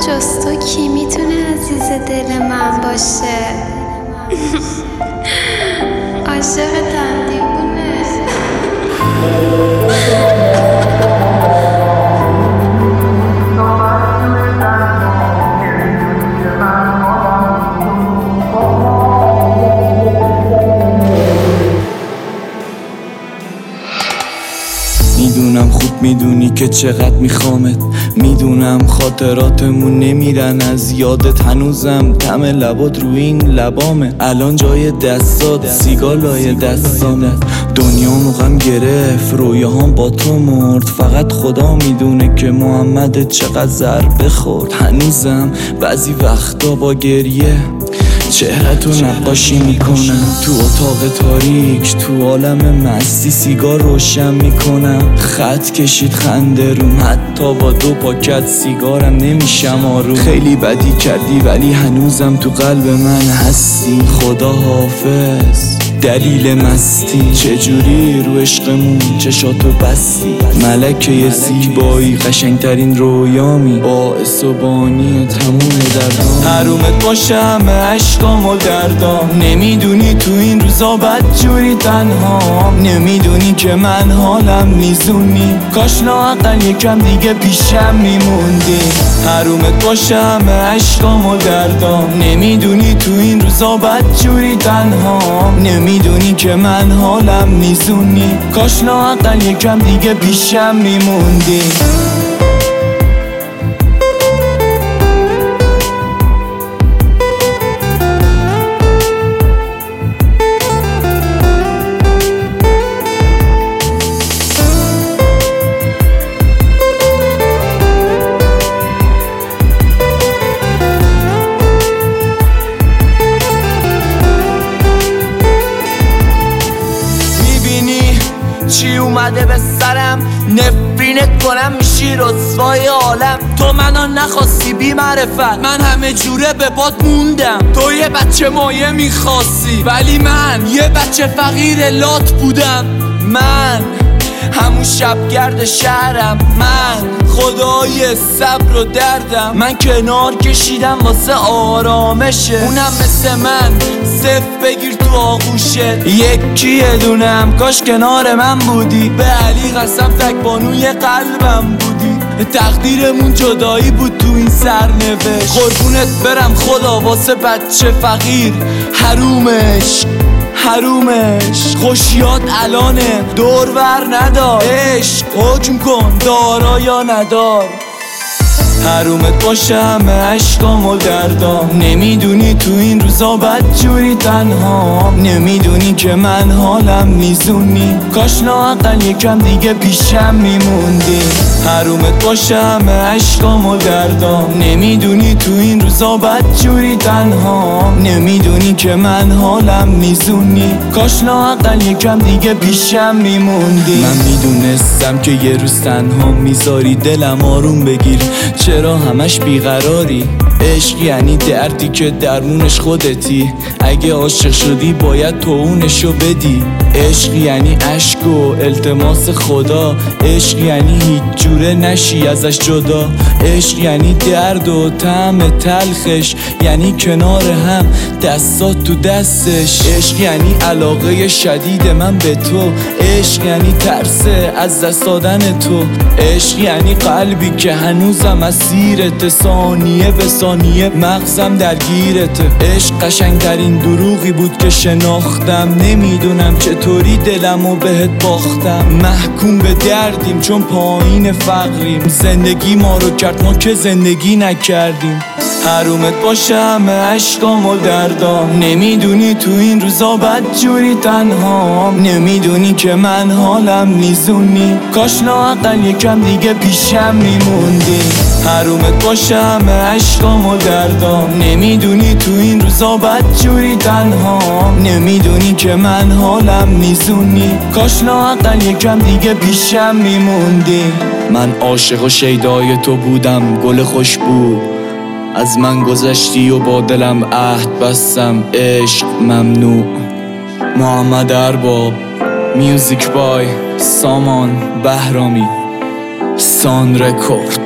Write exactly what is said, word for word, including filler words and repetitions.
جز تو کی میتونه عزیز دل من باشه؟ عاشقتم دیوونه. میدونم خوب میدونی که چقدر میخوامت، میدونم خاطراتمون نمیرن از یادت، هنوزم طعم لبات رو این لبامه، الان جای دستات سیگار لای دستامه. دنیامو غم گرفت، رویاهام با تو مرد، فقط خدا میدونه که محمد چقدر ضربه خورد. هنوزم بعضی وقتا با گریه چهره‌تو نقاشی میکنم، تو اتاق تاریک تو عالم مستی سیگار روشن میکنم. خط کشید خنده روم، حتی با دو پاکت سیگارم نمیشم آروم. خیلی بدی کردی ولی هنوزم تو قلب من هستی. خدا حافظ دلیل مستی، چجوری رو عشقمون چشاتو بستی. ملکه زیبایی قشنگترین رویامی، باعث و بانی تموم دردام. حرومت باشم عشقام و دردام، نمیدونی تو این روزا بدجوری تنهام. نمیدونی که من حالم میزونی، کاش لااقل یکم دیگه پیشم میموندی. حرومت باشم عشقام و دردام، نمیدونی تو این روزا بدجوری تنهام. نمیدونی که من حالم میزونی، کاش لااقل یکم دیگه پیشم میموندی. چی اومده به سرم، نفرینت کنم میشی رسوای عالم. تو منو نخواستی بی معرفت، من همه جوره به باد موندم. تو یه بچه مایه میخواستی ولی من یه بچه فقیر لات بودم. من همون شبگرد شهرم، من خدای صبر و دردم. من کنار کشیدم واسه آرامشه، اونم مثل من صف بگیر تو آغوشه. یکی یه دونم کاش کنار من بودی، به علی قسم تک بانوی قلبم بودی. تقدیرمون جدایی بود تو این سرنوشت، قربونت برم خدا واسه بچه فقیر. حرومش حرومش خوشیات الانه، دور ور ندار، عشق حکم کن دارا یا ندار. حرومت باشم عشقام و دردام، نمیدونی تو این روزا بدجوری تنهام. نمیدونی که من حالم میزونی، کاش لااقل یکم دیگه پیشم میموندی. حرومت باشم عشقام و دردام، نمیدونی تو این روزا بدجوری تنهام. نمیدونی که من حالم میزونی، کاش لااقل یکم دیگه پیشم میموندی. من میدونستم که یه روز تنها میذاری دلم آروم بگیر، چرا همش بیقراری؟ عشق یعنی دردی که درمونش خودتی، اگه عاشق شدی باید تو اونشو بدی. عشق یعنی عشق و التماس خدا، عشق یعنی هیچ جوره نشی ازش جدا. عشق یعنی درد و طعم تلخش، یعنی کنار هم دستات تو دستش. عشق یعنی علاقه شدید من به تو، عشق یعنی ترس از دست دادن تو. عشق یعنی قلبی که هنوزم اسیرت، ثانیه به ثانیه مغزم درگیرت. عشق قشنگترین دروغی بود که شناختم، نمیدونم چطوری دلمو بهت باختم. محکوم به دردیم چون پایین فقریم، زندگی ما رو کرد ما که زندگی نکردیم. حرومت باشم عشقام و دردام، نمیدونی تو این روزا بدجوری تنهام. نمیدونی که من حالم میزونی، کاش لااقل یکم دیگه پیشم میموندی. حرومت باشم عشقام و دردام، نمیدونی تو این روزا بدجوری تنهام. نمیدونی که من حالم میزونی، کاش لااقل یکم دیگه پیشم میموندی. من عاشق و شیدای تو بودم، گل خوشبو از من گذشتی و با دلم عهد بستم. عشق ممنوع. محمد ارباب، میوزیک بای سامان بهرامی، سان رکورد.